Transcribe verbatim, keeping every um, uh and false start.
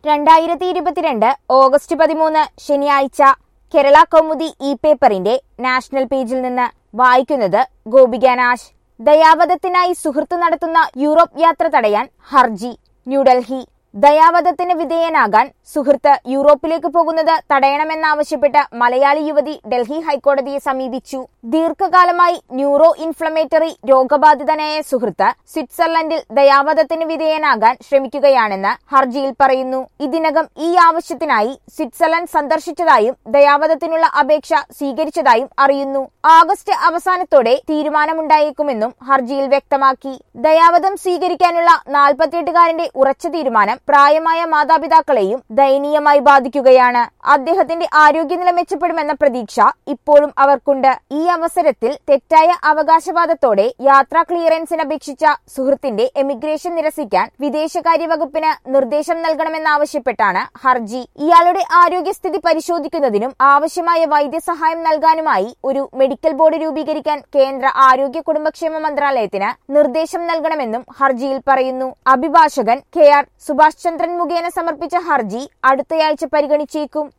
രണ്ടായിരത്തി ഇരുപത്തിരണ്ട് ഓഗസ്റ്റ് പതിമൂന്ന് ശനിയാഴ്ച കേരള കൗമുദി ഇ പേപ്പറിന്റെ നാഷണൽ പേജിൽ നിന്ന് വായിക്കുന്നത് ഗോപിക നാശ്. ദയാവധത്തിനായി സുഹൃത്ത് നടത്തുന്ന യൂറോപ്പ് യാത്ര തടയാൻ ഹർജി. ന്യൂഡൽഹി. ദയാവധത്തിന് വിധേയനാകാൻ സുഹൃത്ത് യൂറോപ്പിലേക്ക് പോകുന്നത് തടയണമെന്നാവശ്യപ്പെട്ട് മലയാളി യുവതി ഡൽഹി ഹൈക്കോടതിയെ സമീപിച്ചു. ദീർഘകാലമായി ന്യൂറോ ഇൻഫ്ലമേറ്ററി രോഗബാധിതനായ സുഹൃത്ത് സ്വിറ്റ്സർലൻഡിൽ ദയാവധത്തിന് വിധേയനാകാൻ ശ്രമിക്കുകയാണെന്ന് ഹർജിയിൽ പറയുന്നു. ഇതിനകം ഈ ആവശ്യത്തിനായി സ്വിറ്റ്സർലൻഡ് സന്ദർശിച്ചതായും ദയാവധത്തിനുള്ള അപേക്ഷ സ്വീകരിച്ചതായും അറിയുന്നു. ആഗസ്റ്റ് അവസാനത്തോടെ തീരുമാനമുണ്ടായേക്കുമെന്നും ഹർജിയിൽ വ്യക്തമാക്കി. ദയാവധം സ്വീകരിക്കാനുള്ള നാൽപ്പത്തിയെട്ടുകാരന്റെ ഉറച്ച തീരുമാനം പ്രായമായ മാതാപിതാക്കളെയും ദയനീയമായി ബാധിക്കുകയാണ്. അദ്ദേഹത്തിന്റെ ആരോഗ്യനില മെച്ചപ്പെടുമെന്ന പ്രതീക്ഷ ഇപ്പോഴും അവർക്കുണ്ട്. ഈ അവസരത്തിൽ തെറ്റായ അവകാശവാദത്തോടെ യാത്രാ ക്ലിയറൻസിന് അപേക്ഷിച്ച സുഹൃത്തിന്റെ എമിഗ്രേഷൻ നിരസിക്കാൻ വിദേശകാര്യ വകുപ്പിന് നിർദ്ദേശം നൽകണമെന്നാവശ്യപ്പെട്ടാണ് ഹർജി. ഇയാളുടെ ആരോഗ്യസ്ഥിതി പരിശോധിക്കുന്നതിനും ആവശ്യമായ വൈദ്യസഹായം നൽകാനുമായി ഒരു മെഡിക്കൽ ബോർഡ് രൂപീകരിക്കാൻ കേന്ദ്ര ആരോഗ്യ കുടുംബക്ഷേമ മന്ത്രാലയത്തിന് നിർദ്ദേശം നൽകണമെന്നും ഹർജിയിൽ പറയുന്നു. അഭിഭാഷകൻ കെ ആർ സുഭാഷ് ചന്ദ്രൻ മുഖേന സമർപ്പിച്ച ഹർജി അടുത്തയാഴ്ച പരിഗണിച്ചേക്കും.